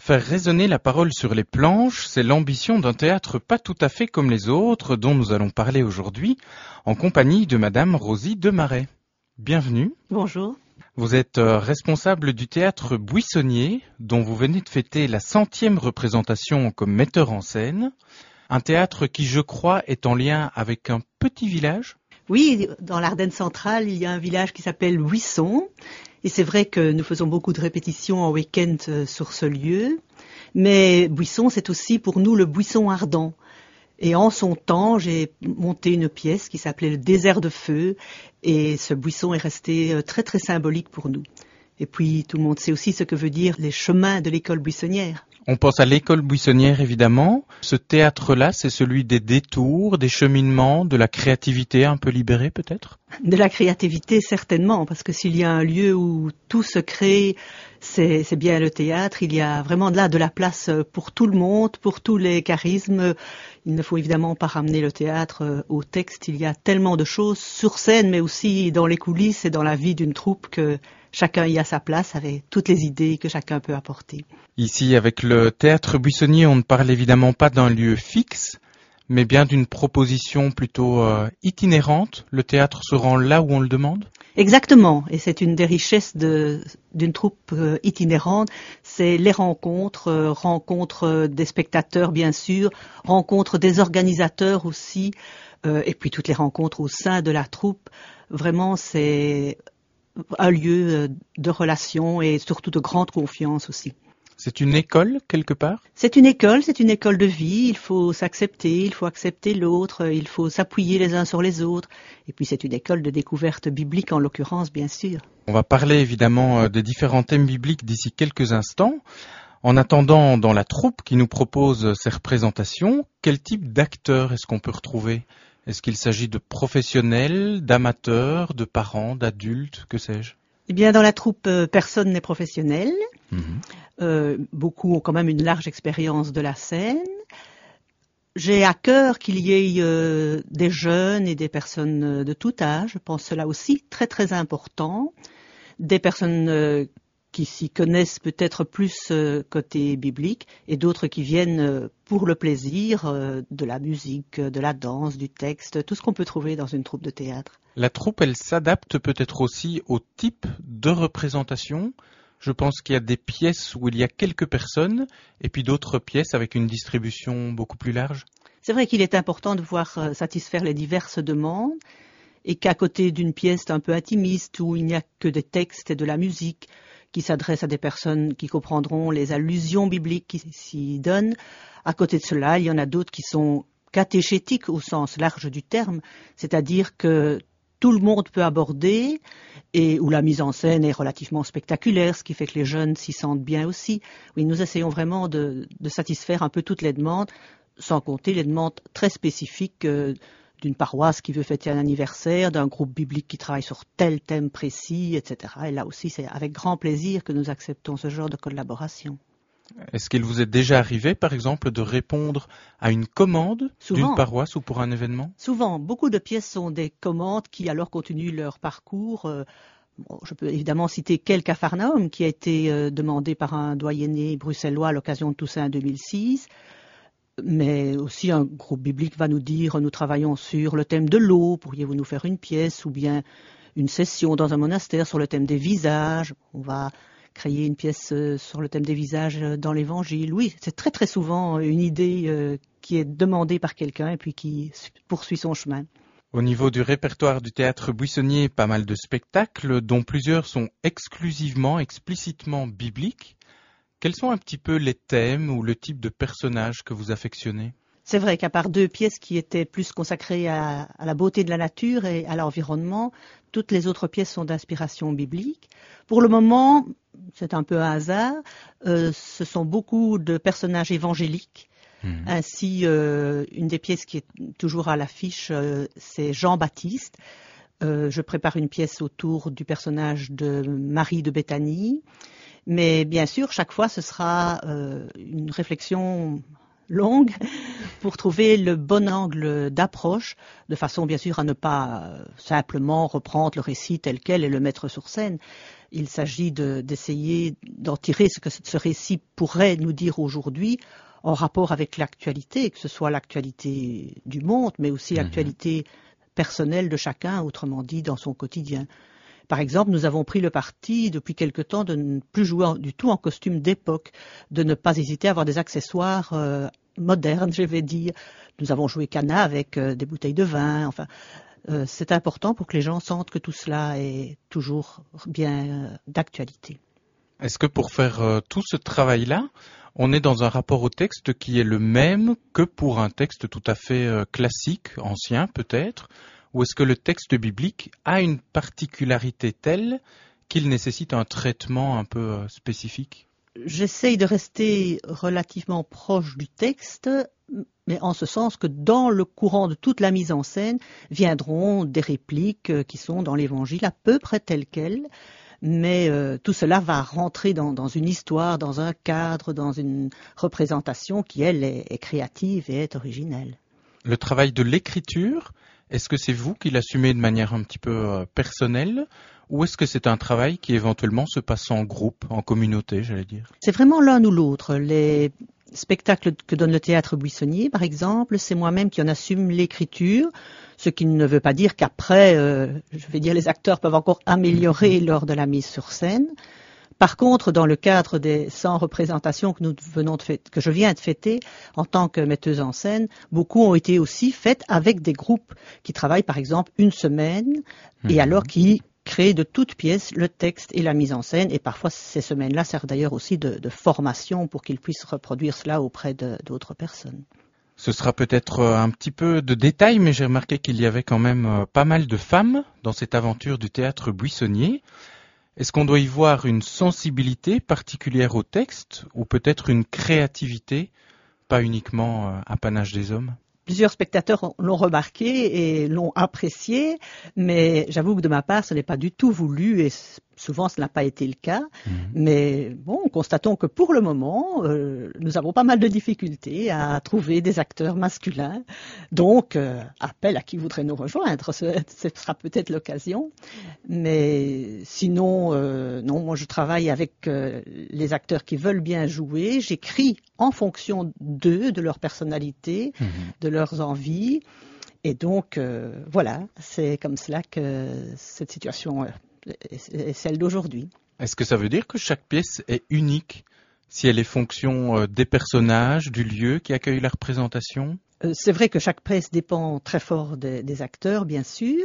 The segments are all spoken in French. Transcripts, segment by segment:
Faire résonner la parole sur les planches, c'est l'ambition d'un théâtre pas tout à fait comme les autres dont nous allons parler aujourd'hui, en compagnie de Madame Rosie Demaret. Bienvenue. Bonjour. Vous êtes responsable du théâtre Buissonnier, dont vous venez de fêter la 100e représentation comme metteur en scène. Un théâtre qui, je crois, est en lien avec un petit village. Oui, dans l'Ardenne centrale, il y a un village qui s'appelle Buisson. Et c'est vrai que nous faisons beaucoup de répétitions en week-end sur ce lieu. Mais Buisson, c'est aussi pour nous le buisson ardent. Et en son temps, j'ai monté une pièce qui s'appelait Le désert de feu. Et ce buisson est resté très très symbolique pour nous. Et puis tout le monde sait aussi ce que veut dire les chemins de l'école buissonnière. On pense à l'école buissonnière évidemment. Ce théâtre-là, c'est celui des détours, des cheminements, de la créativité un peu libérée peut-être ? De la créativité certainement, parce que s'il y a un lieu où tout se crée, c'est bien le théâtre. Il y a vraiment de la place pour tout le monde, pour tous les charismes. Il ne faut évidemment pas ramener le théâtre au texte. Il y a tellement de choses sur scène, mais aussi dans les coulisses et dans la vie d'une troupe que chacun y a sa place avec toutes les idées que chacun peut apporter. Ici, avec le théâtre Buissonnier, on ne parle évidemment pas d'un lieu fixe, mais bien d'une proposition plutôt itinérante. Le théâtre se rend là où on le demande ? Exactement, et c'est une des richesses d'une troupe itinérante, c'est les rencontres des spectateurs bien sûr, rencontres des organisateurs aussi, et puis toutes les rencontres au sein de la troupe. Vraiment, c'est un lieu de relation et surtout de grande confiance aussi. C'est une école, quelque part ? C'est une école de vie, il faut s'accepter, il faut accepter l'autre, il faut s'appuyer les uns sur les autres. Et puis c'est une école de découverte biblique en l'occurrence, bien sûr. On va parler évidemment des différents thèmes bibliques d'ici quelques instants. En attendant, dans la troupe qui nous propose ces représentations, quel type d'acteurs est-ce qu'on peut retrouver ? Est-ce qu'il s'agit de professionnels, d'amateurs, de parents, d'adultes, que sais-je ? Eh bien, dans la troupe, personne n'est professionnel. Beaucoup ont quand même une large expérience de la scène. J'ai à cœur qu'il y ait des jeunes et des personnes de tout âge. Je pense cela aussi très très important. Des personnes qui s'y connaissent peut-être plus côté biblique et d'autres qui viennent pour le plaisir de la musique, de la danse, du texte, tout ce qu'on peut trouver dans une troupe de théâtre. La troupe, elle s'adapte peut-être aussi au type de représentation. Je pense qu'il y a des pièces où il y a quelques personnes et puis d'autres pièces avec une distribution beaucoup plus large. C'est vrai qu'il est important de pouvoir satisfaire les diverses demandes et qu'à côté d'une pièce un peu intimiste où il n'y a que des textes et de la musique qui s'adressent à des personnes qui comprendront les allusions bibliques qui s'y donnent, à côté de cela, il y en a d'autres qui sont catéchétiques au sens large du terme, c'est-à-dire que tout le monde peut aborder et où la mise en scène est relativement spectaculaire, ce qui fait que les jeunes s'y sentent bien aussi. Oui, nous essayons vraiment de satisfaire un peu toutes les demandes, sans compter les demandes très spécifiques d'une paroisse qui veut fêter un anniversaire, d'un groupe biblique qui travaille sur tel thème précis, etc. Et là aussi, c'est avec grand plaisir que nous acceptons ce genre de collaboration. Est-ce qu'il vous est déjà arrivé, par exemple, de répondre à une commande d'une paroisse ou pour un événement ? Souvent. Beaucoup de pièces sont des commandes qui alors continuent leur parcours. Je peux évidemment citer Quel Capharnaüm qui a été demandé par un doyenné bruxellois à l'occasion de Toussaint 2006. Mais aussi un groupe biblique va nous dire nous travaillons sur le thème de l'eau, pourriez-vous nous faire une pièce, ou bien une session dans un monastère sur le thème des visages. On va créer une pièce sur le thème des visages dans l'Évangile. Oui, c'est très très souvent une idée qui est demandée par quelqu'un et puis qui poursuit son chemin. Au niveau du répertoire du théâtre Buissonnier, pas mal de spectacles, dont plusieurs sont exclusivement, explicitement bibliques. Quels sont un petit peu les thèmes ou le type de personnages que vous affectionnez ? C'est vrai qu'à part 2 pièces qui étaient plus consacrées à la beauté de la nature et à l'environnement, toutes les autres pièces sont d'inspiration biblique. Pour le moment, c'est un peu un hasard, ce sont beaucoup de personnages évangéliques. Ainsi, une des pièces qui est toujours à l'affiche, c'est Jean-Baptiste. Je prépare une pièce autour du personnage de Marie de Béthanie. Mais bien sûr, chaque fois, ce sera une réflexion longue pour trouver le bon angle d'approche, de façon bien sûr à ne pas simplement reprendre le récit tel quel et le mettre sur scène. Il s'agit d'essayer d'en tirer ce que ce récit pourrait nous dire aujourd'hui en rapport avec l'actualité, que ce soit l'actualité du monde, mais aussi l'actualité personnelle de chacun, autrement dit dans son quotidien. Par exemple, nous avons pris le parti depuis quelque temps de ne plus jouer du tout en costume d'époque, de ne pas hésiter à avoir des accessoires modernes, je vais dire. Nous avons joué Cana avec des bouteilles de vin. Enfin, c'est important pour que les gens sentent que tout cela est toujours bien d'actualité. Est-ce que pour faire tout ce travail-là, on est dans un rapport au texte qui est le même que pour un texte tout à fait classique, ancien peut-être? Ou est-ce que le texte biblique a une particularité telle qu'il nécessite un traitement un peu spécifique? J'essaye de rester relativement proche du texte, mais en ce sens que dans le courant de toute la mise en scène viendront des répliques qui sont dans l'Évangile à peu près telles quelles, mais tout cela va rentrer dans une histoire, dans un cadre, dans une représentation qui, elle, est créative et est originelle. Le travail de l'écriture, est-ce que c'est vous qui l'assumez de manière un petit peu personnelle ou est-ce que c'est un travail qui éventuellement se passe en groupe, en communauté, j'allais dire? C'est vraiment l'un ou l'autre. Les spectacles que donne le théâtre Buissonnier, par exemple, c'est moi-même qui en assume l'écriture, ce qui ne veut pas dire qu'après, je vais dire, les acteurs peuvent encore améliorer lors de la mise sur scène. Par contre, dans le cadre des 100 représentations que je viens de fêter en tant que metteuse en scène, beaucoup ont été aussi faites avec des groupes qui travaillent par exemple une semaine et alors qui créent de toutes pièces le texte et la mise en scène. Et parfois, ces semaines-là servent d'ailleurs aussi de formation pour qu'ils puissent reproduire cela auprès d'autres personnes. Ce sera peut-être un petit peu de détail, mais j'ai remarqué qu'il y avait quand même pas mal de femmes dans cette aventure du théâtre Buissonnier. Est-ce qu'on doit y voir une sensibilité particulière au texte ou peut-être une créativité, pas uniquement apanage des hommes? Plusieurs spectateurs l'ont remarqué et l'ont apprécié, mais j'avoue que de ma part, ce n'est pas du tout voulu et souvent ce n'a pas été le cas. Mais bon, constatons que pour le moment, nous avons pas mal de difficultés à trouver des acteurs masculins. Donc, appel à qui voudrait nous rejoindre, ce sera peut-être l'occasion. Mais sinon, non, moi je travaille avec les acteurs qui veulent bien jouer. J'écris en fonction d'eux, de leur personnalité, de leurs envies. Et donc, voilà, c'est comme cela que cette situation est celle d'aujourd'hui. Est-ce que ça veut dire que chaque pièce est unique si elle est fonction des personnages, du lieu qui accueille la représentation? C'est vrai que chaque pièce dépend très fort des acteurs, bien sûr.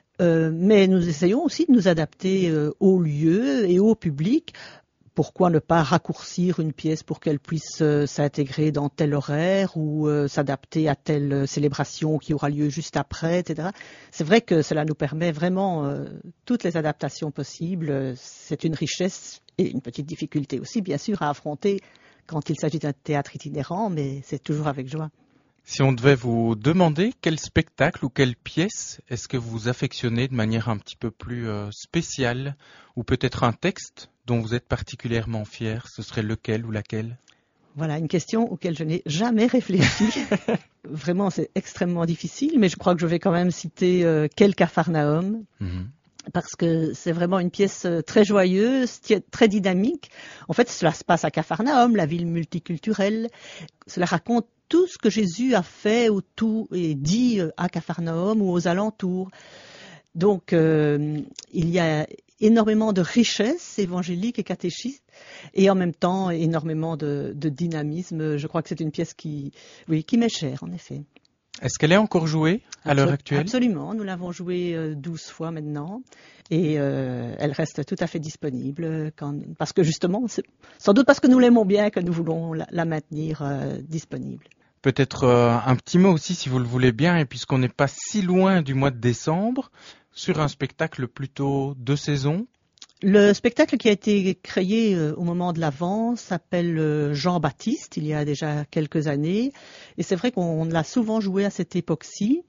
Mais nous essayons aussi de nous adapter au lieu et au public. Pourquoi ne pas raccourcir une pièce pour qu'elle puisse s'intégrer dans tel horaire ou s'adapter à telle célébration qui aura lieu juste après, etc. C'est vrai que cela nous permet vraiment toutes les adaptations possibles. C'est une richesse et une petite difficulté aussi, bien sûr, à affronter quand il s'agit d'un théâtre itinérant, mais c'est toujours avec joie. Si on devait vous demander quel spectacle ou quelle pièce est-ce que vous affectionnez de manière un petit peu plus spéciale, ou peut-être un texte dont vous êtes particulièrement fier, ce serait lequel ou laquelle? Voilà, une question auquel je n'ai jamais réfléchi. Vraiment, c'est extrêmement difficile, mais je crois que je vais quand même citer Quel Capharnaüm. Parce que c'est vraiment une pièce très joyeuse, très dynamique. En fait, cela se passe à Capharnaüm, la ville multiculturelle. Cela raconte tout ce que Jésus a fait autour et dit à Capharnaüm ou aux alentours. Donc, il y a énormément de richesse évangélique et catéchiste, et en même temps énormément de dynamisme. Je crois que c'est une pièce qui m'est chère, en effet. Est-ce qu'elle est encore jouée à l'heure actuelle? Absolument, nous l'avons jouée 12 fois maintenant et elle reste tout à fait disponible parce que justement, c'est sans doute parce que nous l'aimons bien que nous voulons la maintenir disponible. Peut-être un petit mot aussi si vous le voulez bien, et puisqu'on n'est pas si loin du mois de décembre, sur un spectacle plutôt de saison. Le spectacle qui a été créé au moment de l'Avent s'appelle Jean-Baptiste, il y a déjà quelques années. Et c'est vrai qu'on l'a souvent joué à cette époque-ci.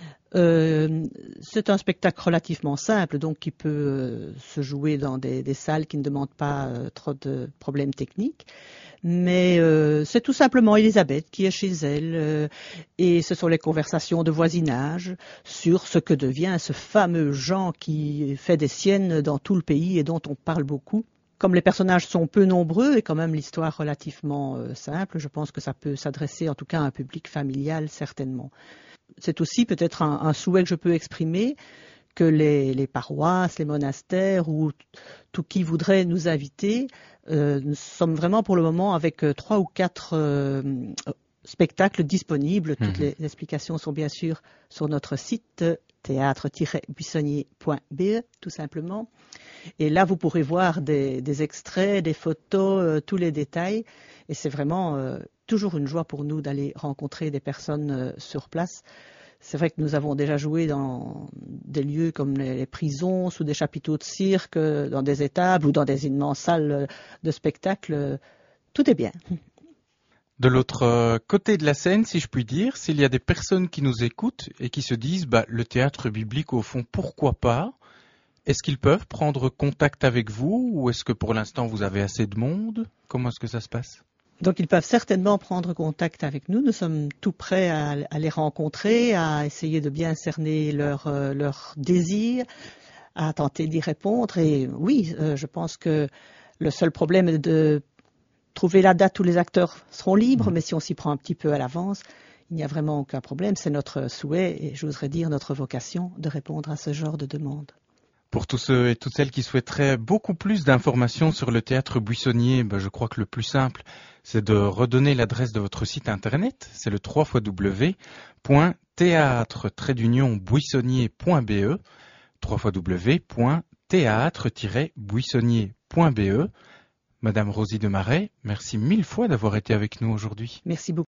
C'est un spectacle relativement simple, donc qui peut se jouer dans des salles qui ne demandent pas trop de problèmes techniques. Mais c'est tout simplement Elisabeth qui est chez elle et ce sont les conversations de voisinage sur ce que devient ce fameux Jean qui fait des siennes dans tout le pays et dont on parle beaucoup. Comme les personnages sont peu nombreux et quand même l'histoire relativement simple, je pense que ça peut s'adresser en tout cas à un public familial certainement. C'est aussi peut-être un souhait que je peux exprimer, que les paroisses, les monastères ou tout qui voudrait nous inviter, nous sommes vraiment pour le moment avec 3 ou 4 spectacles disponibles. Toutes les explications sont bien sûr sur notre site théâtre-buissonnier.be tout simplement. Et là, vous pourrez voir des extraits, des photos, tous les détails. Et c'est vraiment toujours une joie pour nous d'aller rencontrer des personnes sur place. C'est vrai que nous avons déjà joué dans des lieux comme les prisons, sous des chapiteaux de cirque, dans des étables ou dans des immenses salles de spectacle. Tout est bien. De l'autre côté de la scène, si je puis dire, s'il y a des personnes qui nous écoutent et qui se disent le théâtre biblique, au fond, pourquoi pas? Est-ce qu'ils peuvent prendre contact avec vous ou est-ce que pour l'instant vous avez assez de monde? Comment est-ce que ça se passe? Donc ils peuvent certainement prendre contact avec nous. Nous sommes tout prêts à les rencontrer, à essayer de bien cerner leurs désirs, à tenter d'y répondre. Et oui, je pense que le seul problème est de trouver la date où les acteurs seront libres, mais si on s'y prend un petit peu à l'avance, il n'y a vraiment aucun problème. C'est notre souhait et j'oserais dire notre vocation de répondre à ce genre de demande. Pour tous ceux et toutes celles qui souhaiteraient beaucoup plus d'informations sur le théâtre buissonnier, je crois que le plus simple, c'est de redonner l'adresse de votre site internet. C'est le www.théâtre-buissonnier.be www.théâtre-buissonnier.be. Madame Rosie Demarais, merci 1000 fois d'avoir été avec nous aujourd'hui. Merci beaucoup.